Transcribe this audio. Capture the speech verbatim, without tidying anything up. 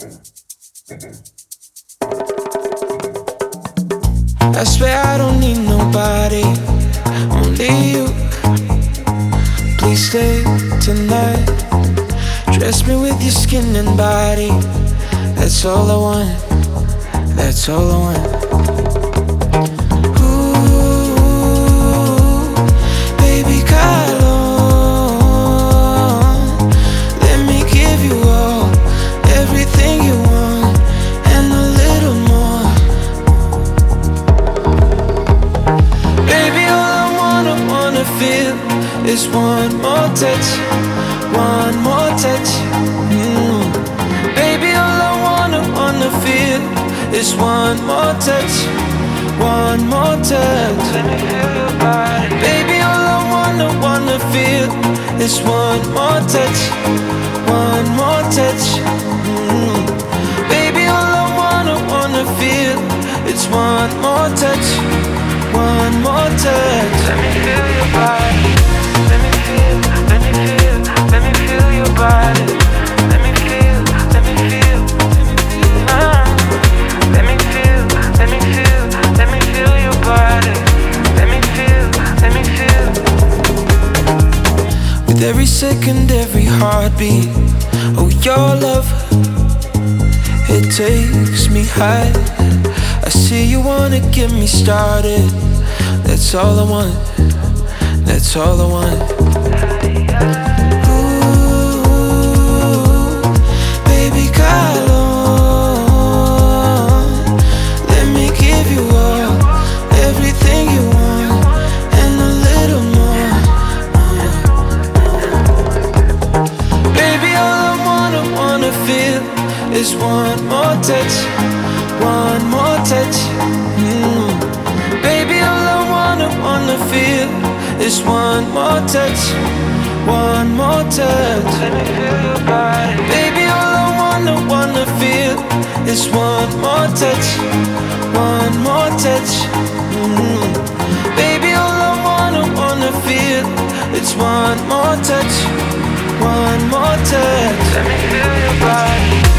I swear I don't need nobody, only you. Please stay tonight. Dress me with your skin and body. That's all I want, that's all I want. Ooh, baby, call on. Let me give you all, everything you want, and a little more. Baby, all I wanna, wanna feel is one more touch, one more touch. mm. Baby, all I wanna, wanna feel is one more touch, one more touch. Let me feel your body. Baby, all I wanna, wanna feel is one more touch, one more touch. mm. Baby, all I wanna, wanna feel is one more touch, one more touch. Let me feel your body. Let me feel, let me feel, let me feel your body. Let me feel, let me feel, ah. Let me feel, let me feel, let me feel your body. Let me feel, let me feel. With every second, every heartbeat, oh, your love, it takes me high. I see you wanna get me started. That's all I want, that's all I want. Ooh, baby, call on. Let me give you all, everything you want, and a little more. Baby, all I wanna, wanna feel is one more touch, one more touch. mm. Baby, all I wanna, wanna feel is one more touch, one more touch. Let me feel your body. Baby, all I wanna, wanna feel is one more touch, one more touch. mm. Baby, all I wanna, wanna feel is one more touch, one more touch. Let me feel your body.